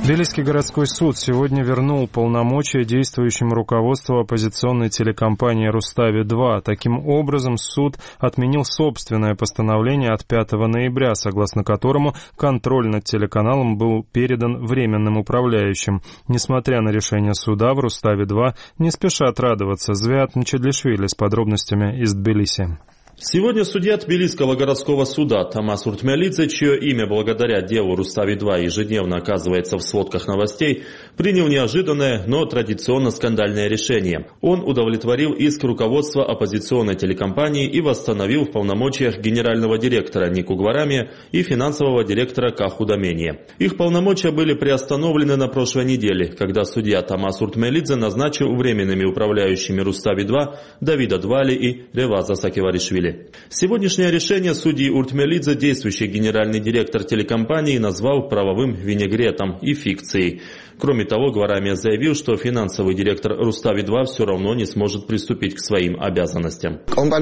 Тбилисский городской суд сегодня вернул полномочия действующему руководству оппозиционной телекомпании «Рустави-2». Таким образом, суд отменил собственное постановление от 5 ноября, согласно которому контроль над телеканалом был передан временным управляющим. Несмотря на решение суда, в «Рустави-2» не спешат радоваться. Звиат Мчедлишвили с подробностями из Тбилиси. Сегодня судья Тбилисского городского суда Тамас Уртмелидзе, чье имя благодаря делу «Рустави-2» ежедневно оказывается в сводках новостей, принял неожиданное, но традиционно скандальное решение. Он удовлетворил иск руководства оппозиционной телекомпании и восстановил в полномочиях генерального директора Нику Гварамия и финансового директора Каху Домения. Их полномочия были приостановлены на прошлой неделе, когда судья Тамас Уртмелидзе назначил временными управляющими «Рустави-2» Давида Двали и Реваза Сакеваришвили. Сегодняшнее решение судьи Уртмелидзе действующий генеральный директор телекомпании назвал правовым винегретом и фикцией. Кроме того, Гварамия заявил, что финансовый директор «Рустави-2» все равно не сможет приступить к своим обязанностям.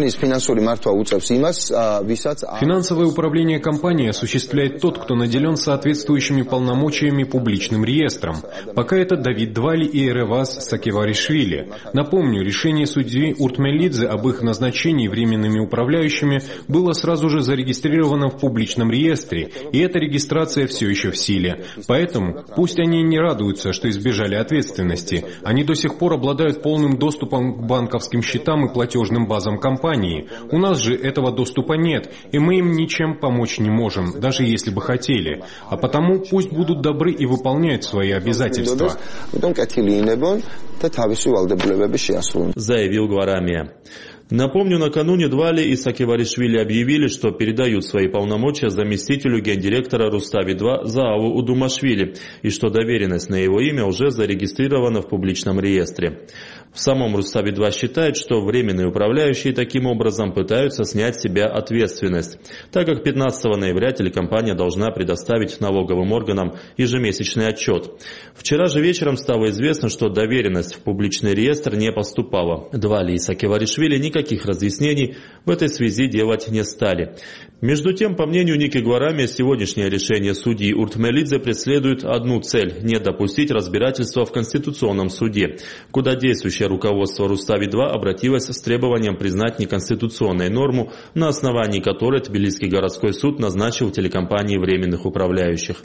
Финансовое управление компании осуществляет тот, кто наделен соответствующими полномочиями публичным реестром. Пока это Давид Двали и Реваз Сакеваришвили. Напомню, решение судьи Уртмелидзе об их назначении временными управляющими было сразу же зарегистрировано в публичном реестре, и эта регистрация все еще в силе. Поэтому пусть они не радуются, что избежали ответственности. Они до сих пор обладают полным доступом к банковским счетам и платежным базам компании. У нас же этого доступа нет, и мы им ничем помочь не можем, даже если бы хотели. А потому пусть будут добры и выполняют свои обязательства. Заявил Гварамия. Напомню, накануне Двали и Сакеваришвили объявили, что передают свои полномочия заместителю гендиректора «Рустави-2» Зааву Удумашвили и что доверенность на его имя уже зарегистрирована в публичном реестре. В самом «Рустави-2» считает, что временные управляющие таким образом пытаются снять с себя ответственность, так как 15 ноября телекомпания должна предоставить налоговым органам ежемесячный отчет. Вчера же вечером стало известно, что доверенность в публичный реестр не поступала. Двали и Сакеваришвили никаких разъяснений в этой связи делать не стали. Между тем, по мнению Ники Гварамия, сегодняшнее решение судьи Уртмелидзе преследует одну цель – не допустить разбирательства в Конституционном суде, куда действующее руководство «Рустави-2» обратилось с требованием признать неконституционной норму, на основании которой Тбилисский городской суд назначил телекомпании временных управляющих.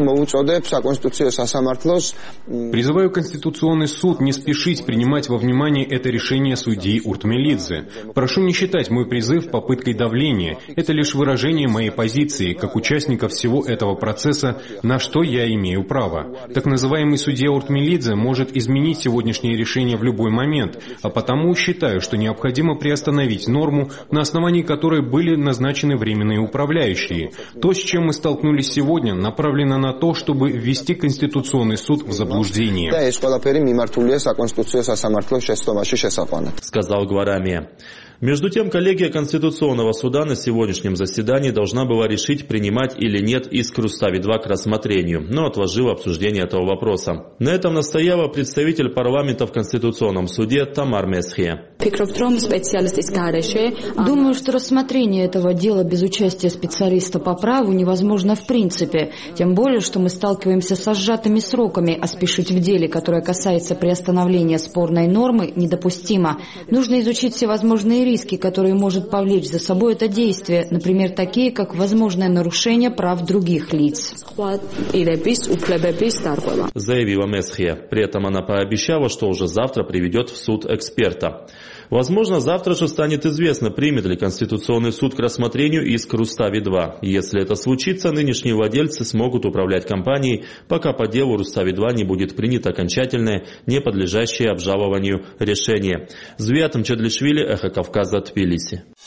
Призываю Конституционный суд не спешить принимать во внимание это решение судьи Уртмелидзе. Прошу не считать мой призыв попыткой давления. Это лишь выражение моей позиции, как участника всего этого процесса, на что я имею право. Так называемый судья Уртмелидзе может изменить сегодняшнее решение в любой момент, а потому считаю, что необходимо приостановить норму, на основании которой были назначены временные управляющие. То, с чем мы столкнулись сегодня, направлено на то, чтобы ввести Конституционный суд в заблуждение. Сказал Гварамия. Между тем, коллегия Конституционного суда на сегодняшнем заседании должна была решить, принимать или нет иск «Рустави-2» к рассмотрению, но отложила обсуждение этого вопроса. На этом настояла представитель парламента в Конституционном суде Тамар Месхия. Думаю, что рассмотрение этого дела без участия специалиста по праву невозможно в принципе, тем более, что мы сталкиваемся со сжатыми сроками, а спешить в деле, которое касается приостановления спорной нормы, недопустимо. Нужно изучить всевозможные риски, которые может повлечь за собой это действие, например, такие, как возможное нарушение прав других лиц. Заявила Месхия. При этом она пообещала, что уже завтра приведет в суд эксперта. Возможно, завтра же станет известно, примет ли Конституционный суд к рассмотрению иск «Рустави-2». Если это случится, нынешние владельцы смогут управлять компанией, пока по делу «Рустави-2» не будет принято окончательное, не подлежащее обжалованию решение. Звиат Мчедлишвили, Эхо Кавказа, Тбилиси.